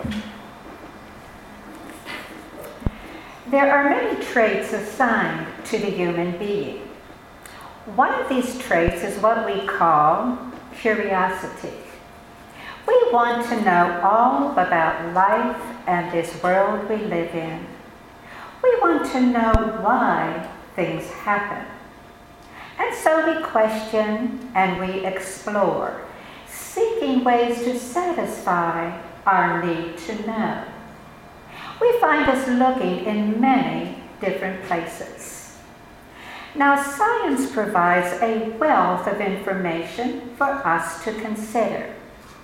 There are many traits assigned to the human being. One of these traits is what we call curiosity. We want to know all about life and this world we live in. We want to know why things happen. And so we question and we explore, seeking ways to satisfy our need to know. We find us looking in many different places. Now, science provides a wealth of information for us to consider.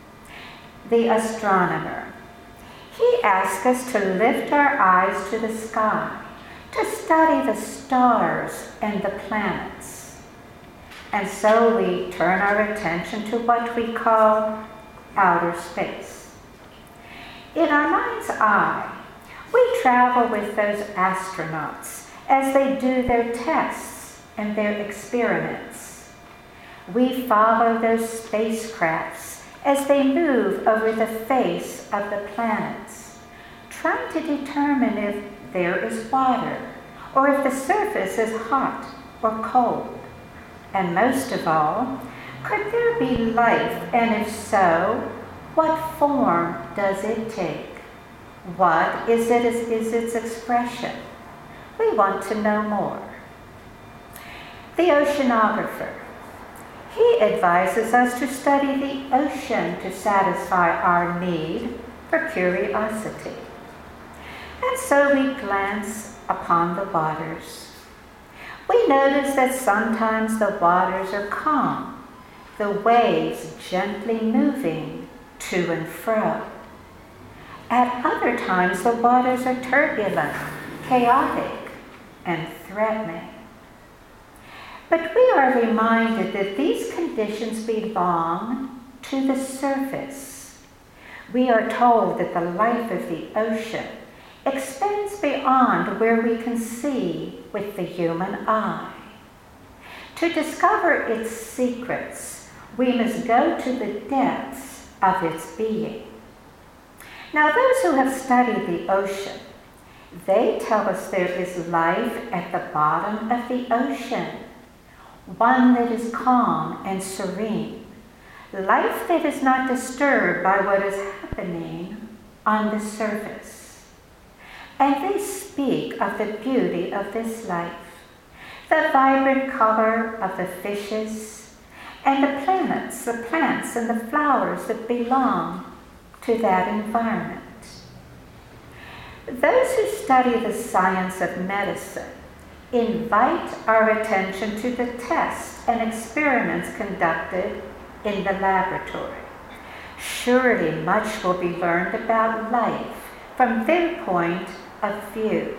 The astronomer, he asks us to lift our eyes to the sky, to study the stars and the planets. And so we turn our attention to what we call outer space. In our mind's eye, we travel with those astronauts as they do their tests and their experiments. We follow those spacecrafts as they move over the face of the planets, trying to determine if there is water or if the surface is hot or cold. And most of all, could there be life, and if so, what form does it take? What is its expression? We want to know more. The oceanographer, he advises us to study the ocean to satisfy our need for curiosity. And so we glance upon the waters. We notice that sometimes the waters are calm, the waves gently moving to and fro. At other times, the waters are turbulent, chaotic, and threatening. But we are reminded that these conditions belong to the surface. We are told that the life of the ocean extends beyond where we can see with the human eye. To discover its secrets, we must go to the depths of its being. Now, those who have studied the ocean, they tell us there is life at the bottom of the ocean, one that is calm and serene, life that is not disturbed by what is happening on the surface. And they speak of the beauty of this life, the vibrant color of the fishes, and the plants and the flowers that belong to that environment. Those who study the science of medicine invite our attention to the tests and experiments conducted in the laboratory. Surely much will be learned about life from their point of view.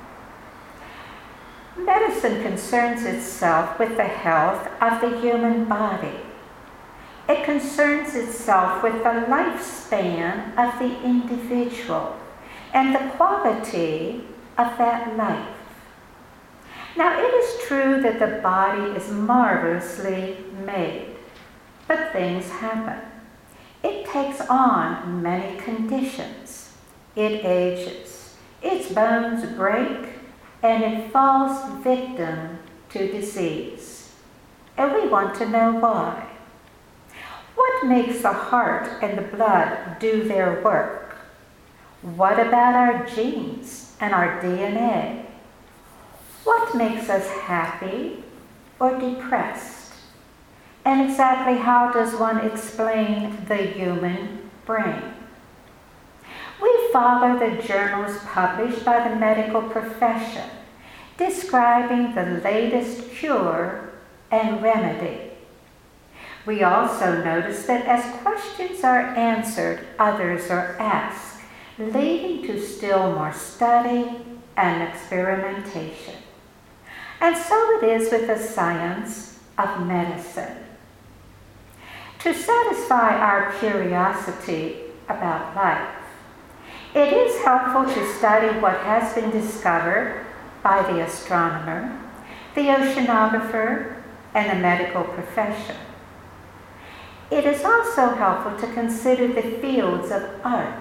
Medicine concerns itself with the health of the human body. It concerns itself with the lifespan of the individual and the quality of that life. Now, it is true that the body is marvelously made, but things happen. It takes on many conditions. It ages, its bones break, and it falls victim to disease. And we want to know why. What makes the heart and the blood do their work? What about our genes and our DNA? What makes us happy or depressed? And exactly how does one explain the human brain? We follow the journals published by the medical profession, describing the latest cure and remedy. We also notice that as questions are answered, others are asked, leading to still more study and experimentation. And so it is with the science of medicine. To satisfy our curiosity about life, it is helpful to study what has been discovered by the astronomer, the oceanographer, and the medical profession. It is also helpful to consider the fields of art,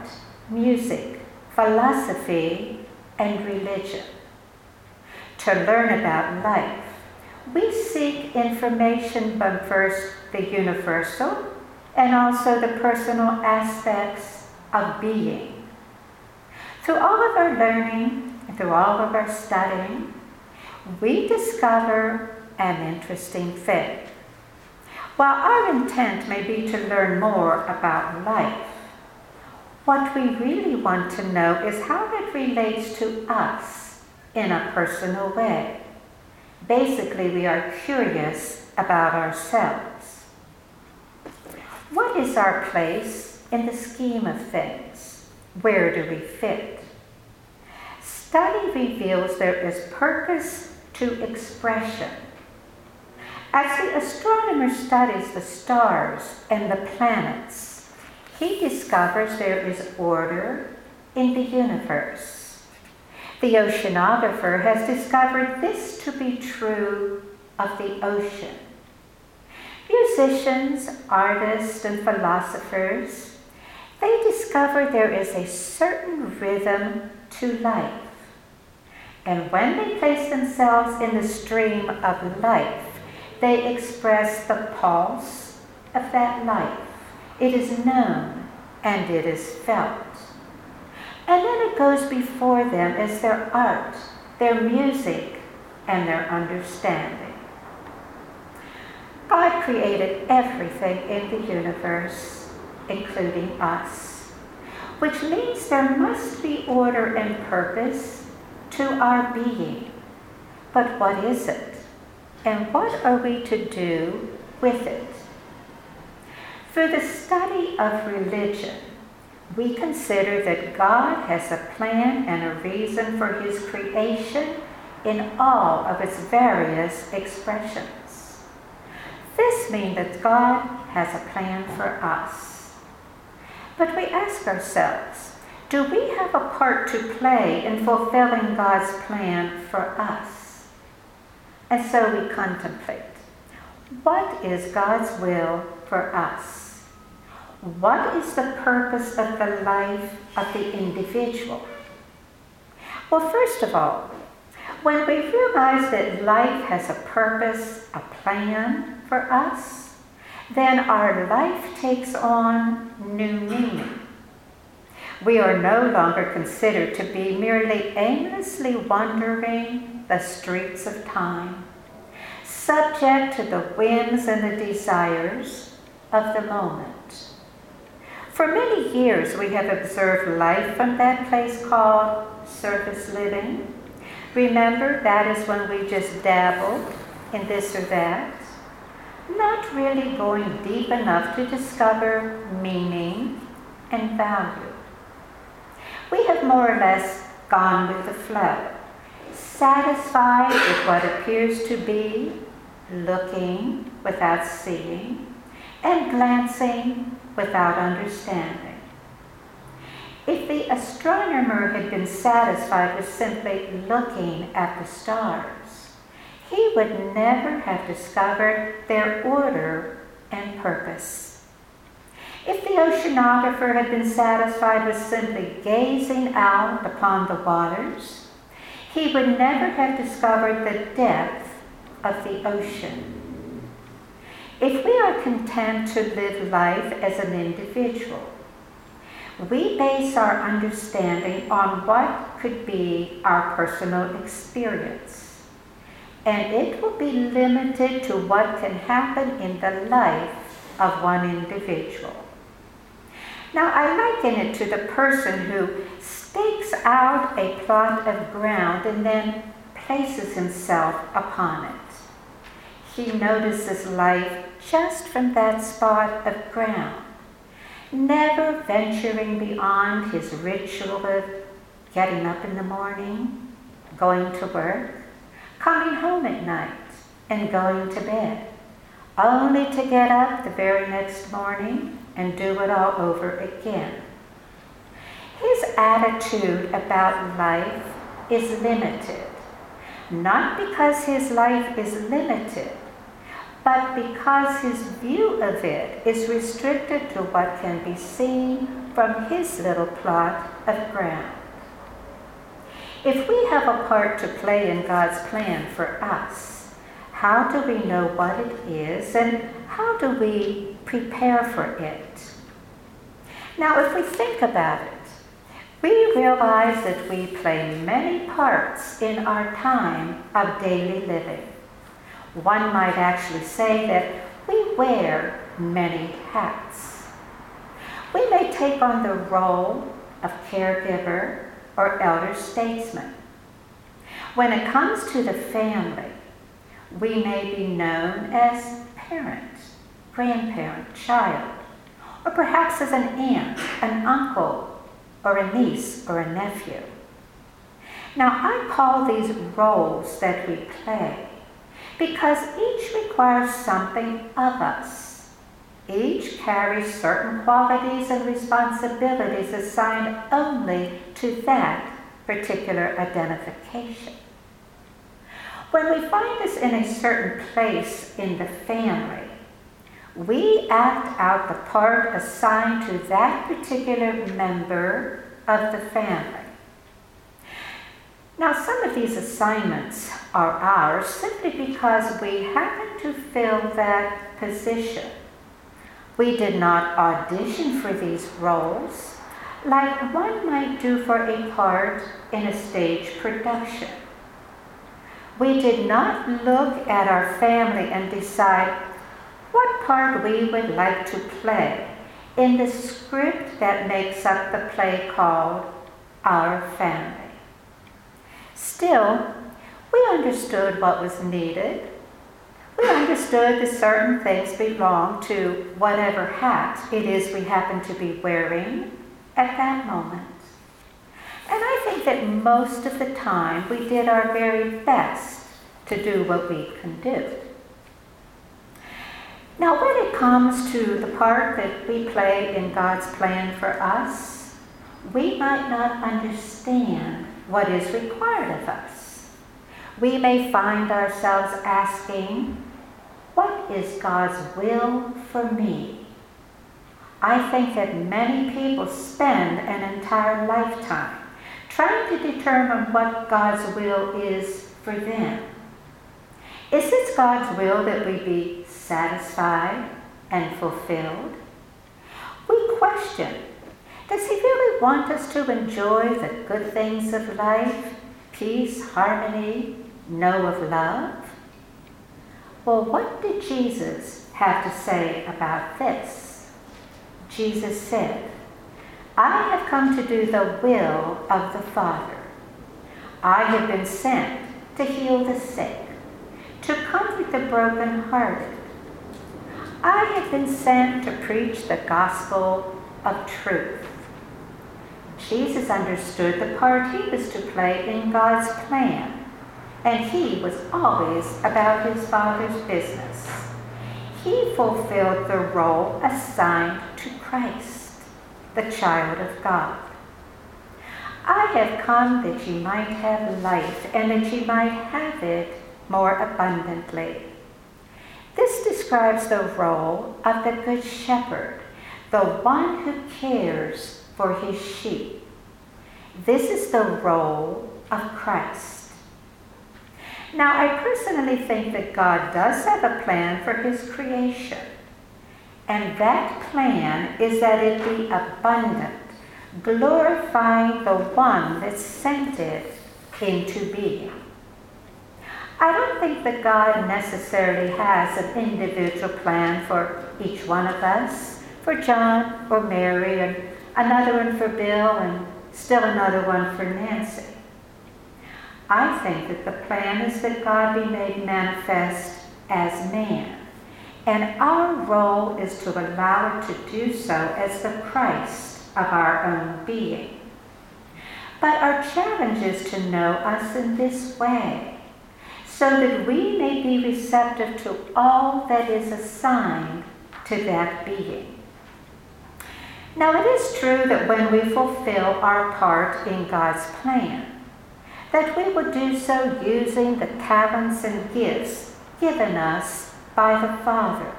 music, philosophy, and religion. To learn about life, we seek information from first the universal and also the personal aspects of being. Through all of our learning, through all of our studying, we discover an interesting thing. While our intent may be to learn more about life, what we really want to know is how it relates to us in a personal way. Basically, we are curious about ourselves. What is our place in the scheme of things? Where do we fit? Study reveals there is purpose to expression. As the astronomer studies the stars and the planets, he discovers there is order in the universe. The oceanographer has discovered this to be true of the ocean. Musicians, artists, and philosophers, they discover there is a certain rhythm to life. And when they place themselves in the stream of life, they express the pulse of that life. It is known and it is felt. And then it goes before them as their art, their music, and their understanding. God created everything in the universe, including us, which means there must be order and purpose to our being. But what is it? And what are we to do with it? Through the study of religion, we consider that God has a plan and a reason for his creation in all of its various expressions. This means that God has a plan for us. But we ask ourselves, do we have a part to play in fulfilling God's plan for us? And so we contemplate, what is God's will for us? What is the purpose of the life of the individual? Well, first of all, when we realize that life has a purpose, a plan for us, then our life takes on new meaning. We are no longer considered to be merely aimlessly wandering the streets of time, subject to the whims and the desires of the moment. For many years, we have observed life from that place called surface living. Remember, that is when we just dabbled in this or that, not really going deep enough to discover meaning and value. We have more or less gone with the flow, satisfied with what appears to be, looking without seeing, and glancing without understanding. If the astronomer had been satisfied with simply looking at the stars, he would never have discovered their order and purpose. If the oceanographer had been satisfied with simply gazing out upon the waters, he would never have discovered the depth of the ocean. If we are content to live life as an individual, we base our understanding on what could be our personal experience, and it will be limited to what can happen in the life of one individual. Now, I liken it to the person who stakes out a plot of ground and then places himself upon it. He notices life just from that spot of ground, never venturing beyond his ritual of getting up in the morning, going to work, coming home at night, and going to bed, only to get up the very next morning and do it all over again. His attitude about life is limited, not because his life is limited, but because his view of it is restricted to what can be seen from his little plot of ground. If we have a part to play in God's plan for us, how do we know what it is and how do we prepare for it? Now, if we think about it, we realize that we play many parts in our time of daily living. One might actually say that we wear many hats. We may take on the role of caregiver or elder statesman. When it comes to the family, we may be known as parent, grandparent, child, or perhaps as an aunt, an uncle, or a niece or a nephew. Now, I call these roles that we play because each requires something of us. Each carries certain qualities and responsibilities assigned only to that particular identification. When we find us in a certain place in the family, we act out the part assigned to that particular member of the family. Now, some of these assignments are ours simply because we happen to fill that position. We did not audition for these roles like one might do for a part in a stage production. We did not look at our family and decide what part we would like to play in the script that makes up the play called Our Family. Still, we understood what was needed. We understood that certain things belonged to whatever hat it is we happen to be wearing at that moment. And I think that most of the time we did our very best to do what we can do. Now, when it comes to the part that we play in God's plan for us, we might not understand what is required of us. We may find ourselves asking, what is God's will for me? I think that many people spend an entire lifetime trying to determine what God's will is for them. Is it God's will that we be satisfied and fulfilled? We question, does he really want us to enjoy the good things of life, peace, harmony, know of love? Well, what did Jesus have to say about this? Jesus said, I have come to do the will of the Father. I have been sent to heal the sick, to comfort the brokenhearted. I have been sent to preach the gospel of truth. Jesus understood the part he was to play in God's plan, and he was always about his Father's business. He fulfilled the role assigned to Christ, the child of God. I have come that ye might have life, and that ye might have it more abundantly. This describes the role of the Good Shepherd, the one who cares for his sheep. This is the role of Christ. Now, I personally think that God does have a plan for his creation, and that plan is that it be abundant, glorifying the one that sent it into being. I don't think that God necessarily has an individual plan for each one of us, for John or Mary, and another one for Bill, and still another one for Nancy. I think that the plan is that God be made manifest as man, and our role is to allow it to do so as the Christ of our own being. But our challenge is to know us in this way, so that we may be receptive to all that is assigned to that being. Now, it is true that when we fulfill our part in God's plan, that we will do so using the talents and gifts given us by by the Father.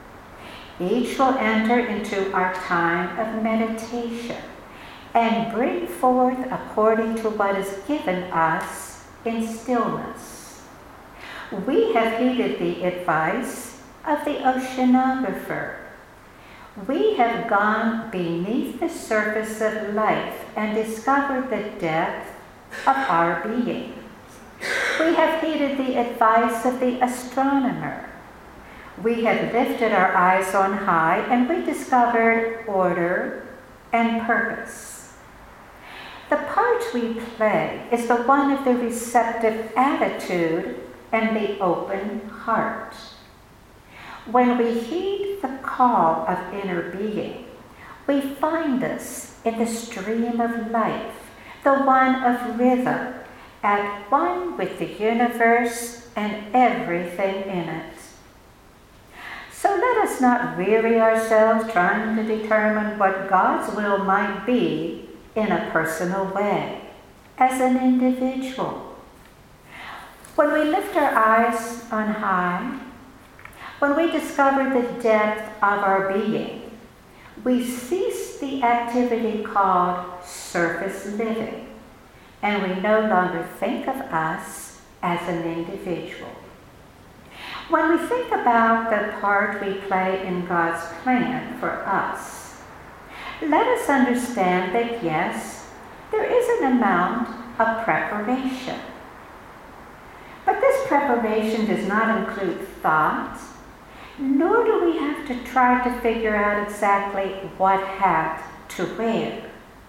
Each will enter into our time of meditation and bring forth according to what is given us in stillness. We have heeded the advice of the oceanographer. We have gone beneath the surface of life and discovered the depth of our being. We have heeded the advice of the astronomer. We have lifted our eyes on high and we discovered order and purpose. The part we play is the one of the receptive attitude and the open heart. When we heed the call of inner being, we find us in the stream of life, the one of rhythm, at one with the universe and everything in it. So let us not weary ourselves trying to determine what God's will might be in a personal way, as an individual. When we lift our eyes on high, when we discover the depth of our being, we cease the activity called surface living, and we no longer think of us as an individual. When we think about the part we play in God's plan for us, let us understand that yes, there is an amount of preparation. But this preparation does not include thought, nor do we have to try to figure out exactly what hat to wear.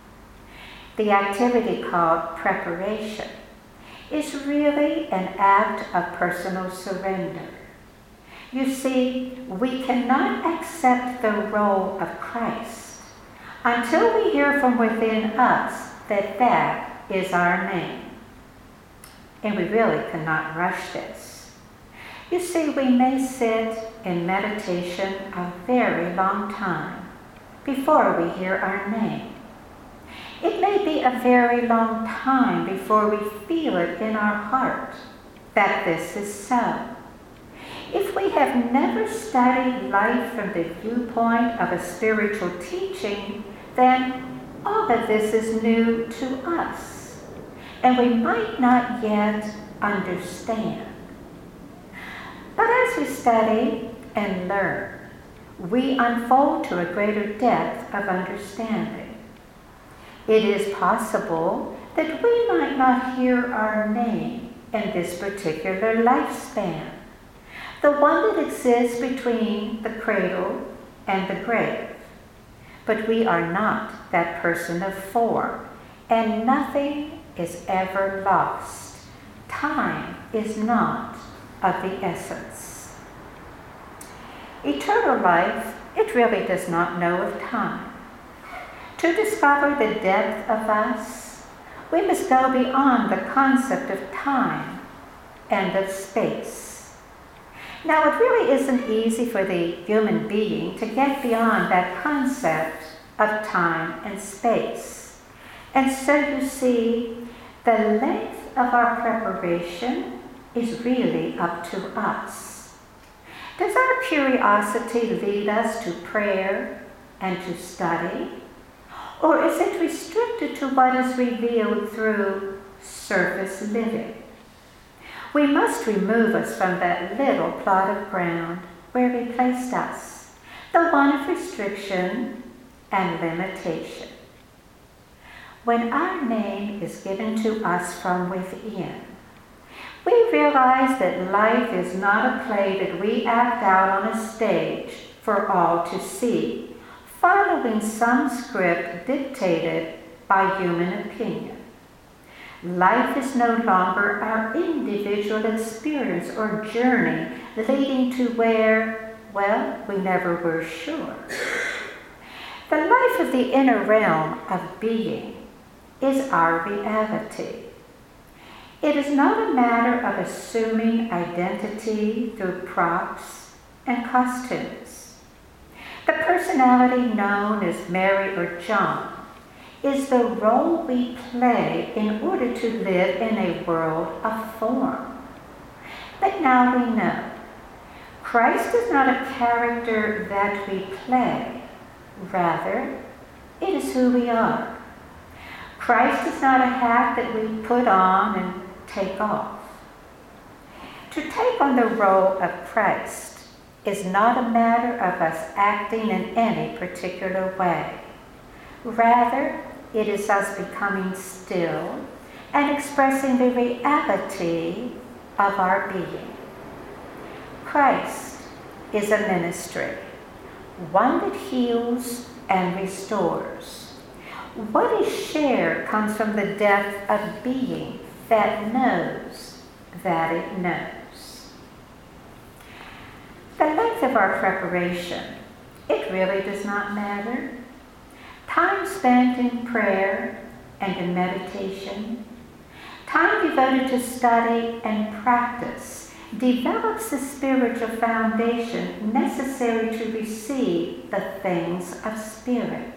The activity called preparation is really an act of personal surrender. You see, we cannot accept the role of Christ until we hear from within us that that is our name. And we really cannot rush this. You see, we may sit in meditation a very long time before we hear our name. It may be a very long time before we feel it in our heart that this is so. If we have never studied life from the viewpoint of a spiritual teaching, then all of this is new to us, and we might not yet understand. But as we study and learn, we unfold to a greater depth of understanding. It is possible that we might not hear our name in this particular lifespan, the one that exists between the cradle and the grave. But we are not that person of form, and nothing is ever lost. Time is not of the essence. Eternal life, it really does not know of time. To discover the depth of us, we must go beyond the concept of time and of space. Now, it really isn't easy for the human being to get beyond that concept of time and space. And so you see, the length of our preparation is really up to us. Does our curiosity lead us to prayer and to study? Or is it restricted to what is revealed through surface living? We must remove us from that little plot of ground where He placed us, the one of restriction and limitation. When our name is given to us from within, we realize that life is not a play that we act out on a stage for all to see, following some script dictated by human opinion. Life is no longer our individual experience or journey leading to where, well, we never were sure. The life of the inner realm of being is our reality. It is not a matter of assuming identity through props and costumes. The personality known as Mary or John is the role we play in order to live in a world of form. But now we know Christ is not a character that we play. Rather, it is who we are. Christ is not a hat that we put on and take off. To take on the role of Christ is not a matter of us acting in any particular way. Rather, it is us becoming still and expressing the reality of our being. Christ is a ministry, one that heals and restores. What is shared comes from the depth of being that knows that it knows. The length of our preparation, it really does not matter. Time spent in prayer and in meditation, time devoted to study and practice, develops the spiritual foundation necessary to receive the things of spirit.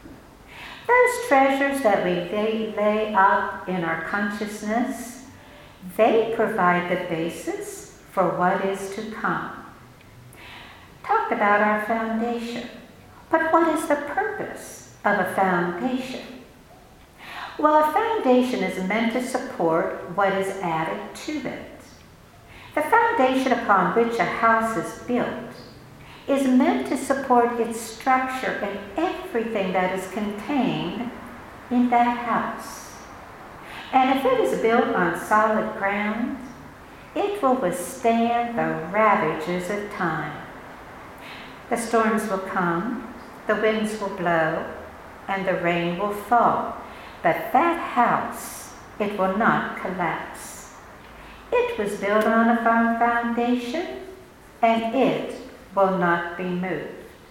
Those treasures that we lay up in our consciousness, they provide the basis for what is to come. Talked about our foundation, but what is the purpose of a foundation? Well, a foundation is meant to support what is added to it. The foundation upon which a house is built is meant to support its structure and everything that is contained in that house. And if it is built on solid ground, it will withstand the ravages of time. The storms will come, the winds will blow, and the rain will fall. But that house, it will not collapse. It was built on a firm foundation, and it will not be moved.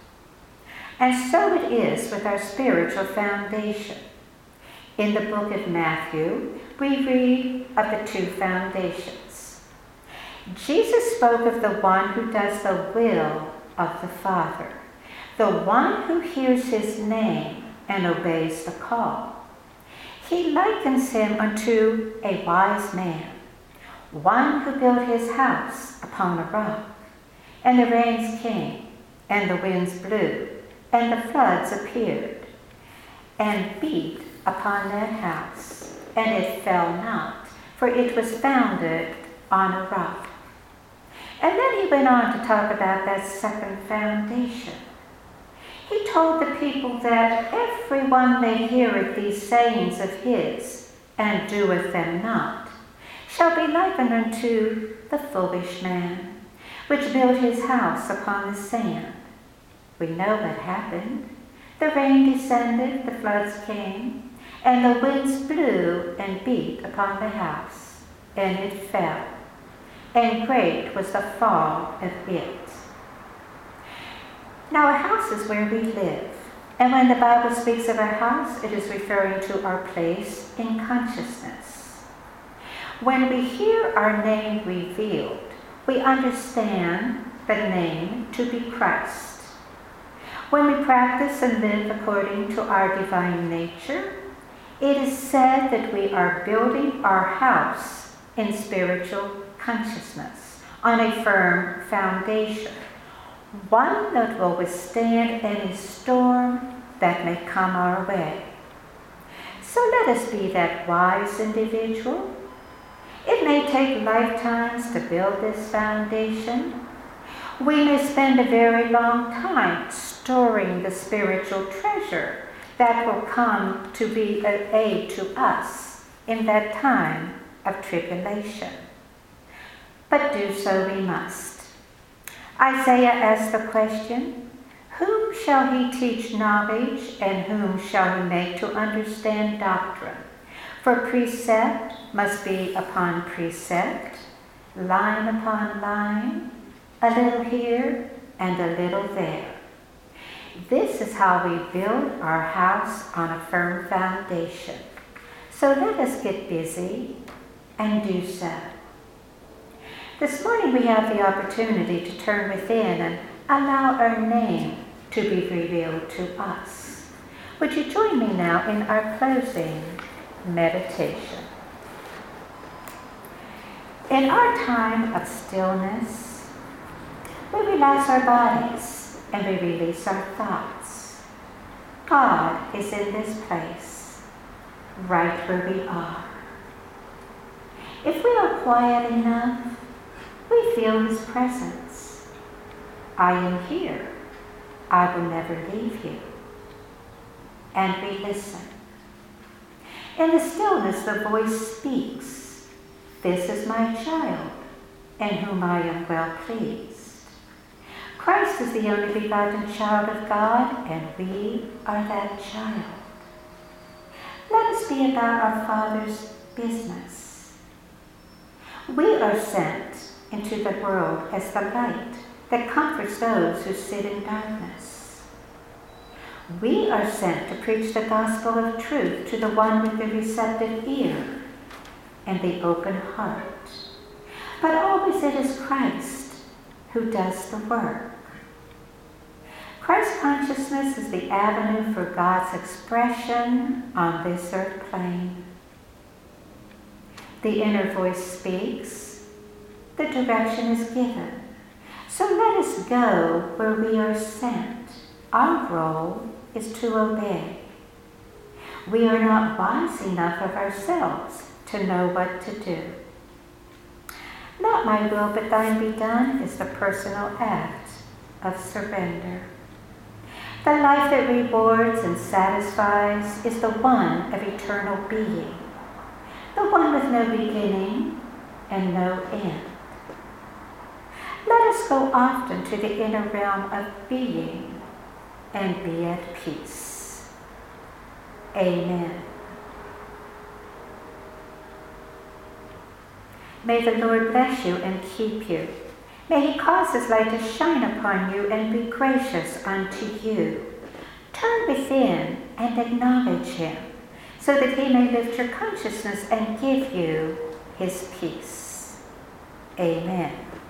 And so it is with our spiritual foundation. In the book of Matthew, we read of the two foundations. Jesus spoke of the one who does the will of the Father, the one who hears his name and obeys the call. He likens him unto a wise man, one who built his house upon a rock. And the rains came, and the winds blew, and the floods appeared, and beat upon that house, and it fell not, for it was founded on a rock. And then he went on to talk about that second foundation. He told the people that everyone that heareth these sayings of his, and doeth them not, shall be likened unto the foolish man, which built his house upon the sand. We know what happened. The rain descended, the floods came, and the winds blew and beat upon the house, and it fell. And great was the fall of it. Now a house is where we live. And when the Bible speaks of a house, it is referring to our place in consciousness. When we hear our name revealed, we understand the name to be Christ. When we practice and live according to our divine nature, it is said that we are building our house in spiritual consciousness on a firm foundation, one that will withstand any storm that may come our way. So let us be that wise individual. It may take lifetimes to build this foundation. We may spend a very long time storing the spiritual treasure that will come to be an aid to us in that time of tribulation. But do so we must. Isaiah asked the question, whom shall he teach knowledge, and whom shall he make to understand doctrine? For precept must be upon precept, line upon line, a little here and a little there. This is how we build our house on a firm foundation. So let us get busy and do so. This morning we have the opportunity to turn within and allow our name to be revealed to us. Would you join me now in our closing meditation? In our time of stillness, We relax our bodies and we release our thoughts. God is in this place, right where we are. If we are quiet enough, we feel His presence. I am here. I will never leave you. And we listen. In the stillness, the voice speaks. This is my child, in whom I am well pleased. Christ is the only begotten child of God, and we are that child. Let us be about our Father's business. We are sent into the world as the light that comforts those who sit in darkness. We are sent to preach the gospel of truth to the one with the receptive ear and the open heart. But always it is Christ who does the work. Christ consciousness is the avenue for God's expression on this earth plane. The inner voice speaks, the direction is given. So let us go where we are sent. Our role is to obey. We are not wise enough of ourselves to know what to do. Not my will, but thine be done is the personal act of surrender. The life that rewards and satisfies is the one of eternal being, the one with no beginning and no end. Let us go often to the inner realm of being and be at peace. Amen. May the Lord bless you and keep you. May He cause His light to shine upon you and be gracious unto you. Turn within and acknowledge Him, so that He may lift your consciousness and give you His peace. Amen.